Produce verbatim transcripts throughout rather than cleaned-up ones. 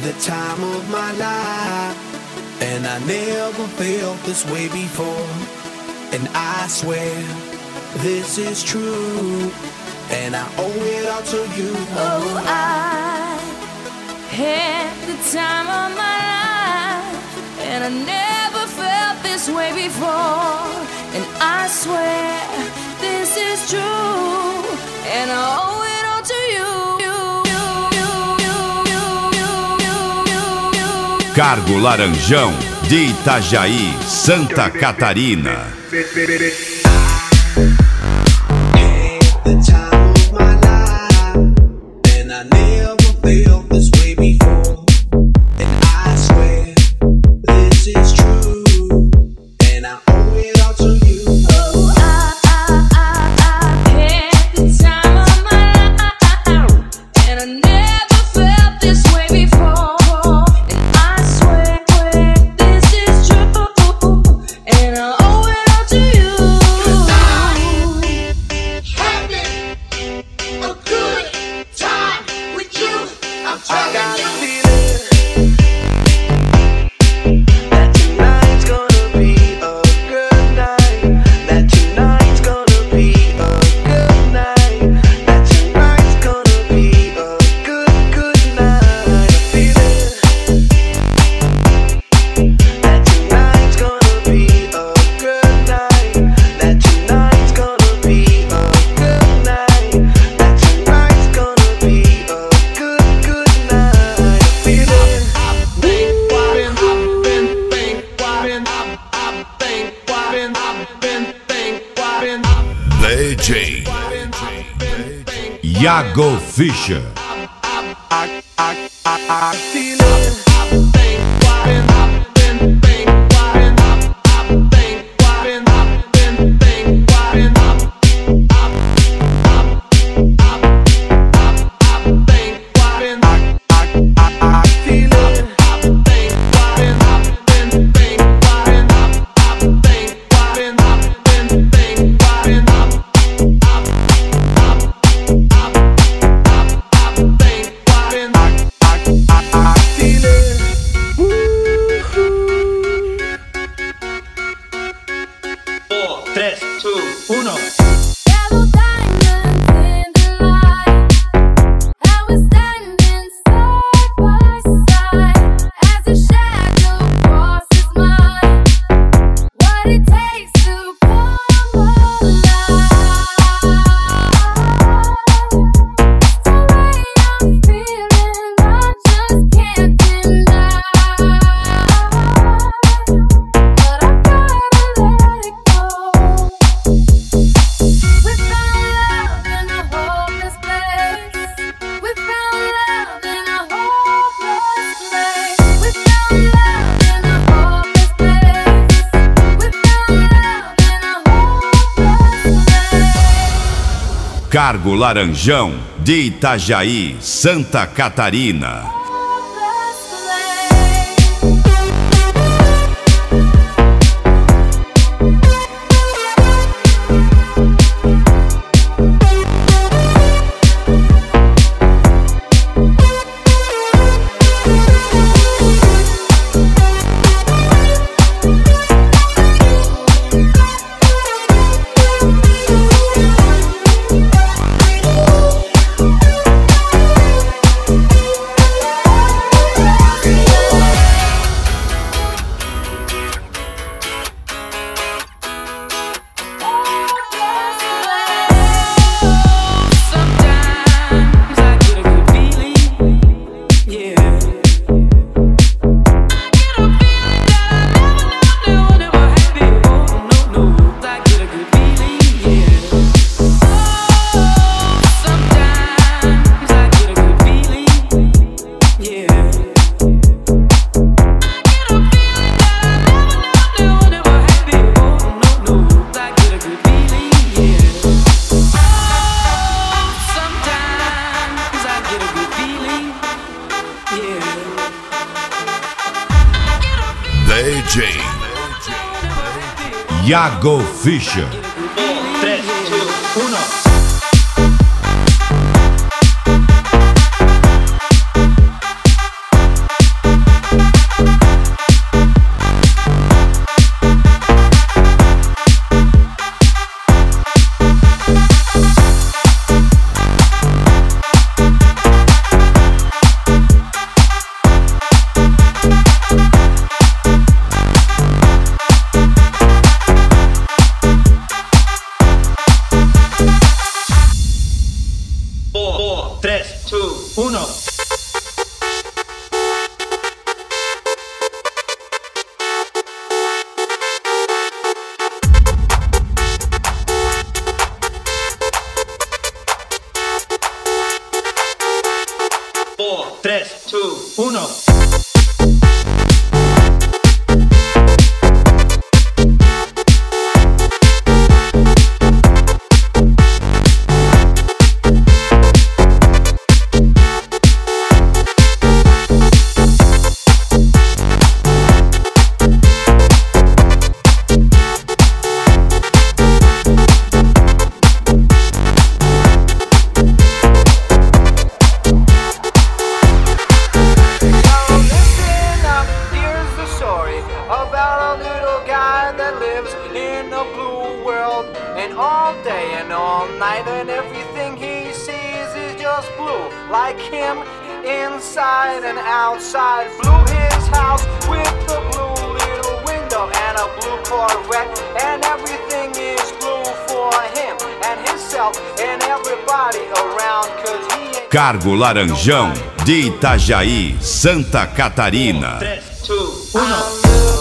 the time of my life, and I never felt this way before. And I swear this is true, and I owe it all to you. Oh, I had the time of my life, and I never felt this way before. And I swear this is true, and I owe it all to you. Cargo Laranjão, de Itajaí, Santa Catarina. D J Iago Fischer. I, I, I, I feel it. tres, dos, uno. Cargo Laranjão, de Itajaí, Santa Catarina. D J Iago Fischer. tres, dos, uno. four, tres, two, uno. About a little guy that lives in a blue world, and all day and all night, and everything he sees is just blue, like him inside and outside. Blue his house with a blue little window and a blue Corvette, and everything is blue for him and himself and everybody around, cause he ain't... Cargo Laranjão, de Itajaí, Santa Catarina. Tres, two, uno.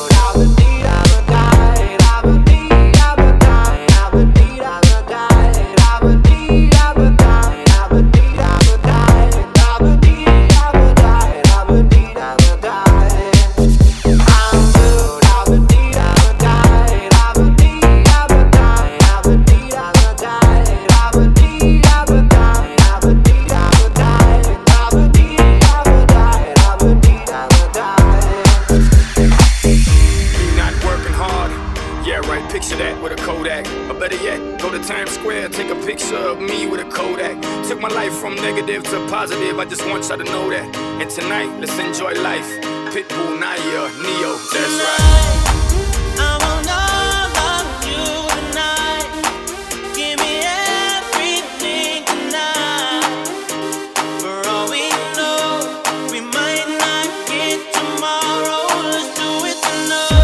Picture that with a Kodak, or better yet, go to Times Square, take a picture of me with a Kodak. Took my life from negative to positive, I just want y'all to know that. And tonight, let's enjoy life. Pitbull, Naya, Neo, that's right. I want all of you tonight. Give me everything tonight. For all we know, we might not get tomorrow. Let's do it tonight.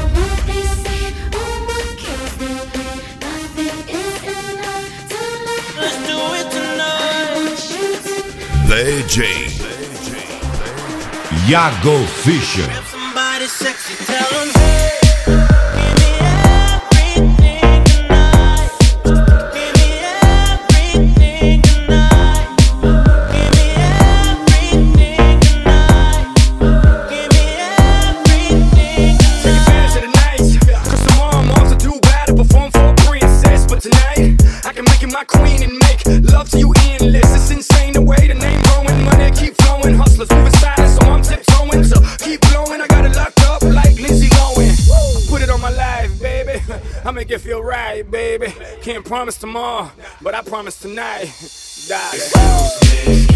D J Iago Fischer. Grab somebody sexy, tell them, hey, give me everything tonight. Give me everything tonight. Give me everything tonight. Give me everything tonight. Take advantage of the night, cause tomorrow I'm off to do battle, perform for a princess. But tonight, I can make you my queen and make love to you endless. It's insane the way the name growing, money keep flowing. Hustlers moving silent, so I'm tiptoeing. So keep blowing, I got it locked up like Lindsay Lohan. Put it on my life, baby, I make it feel right, baby. Can't promise tomorrow, but I promise tonight. Die.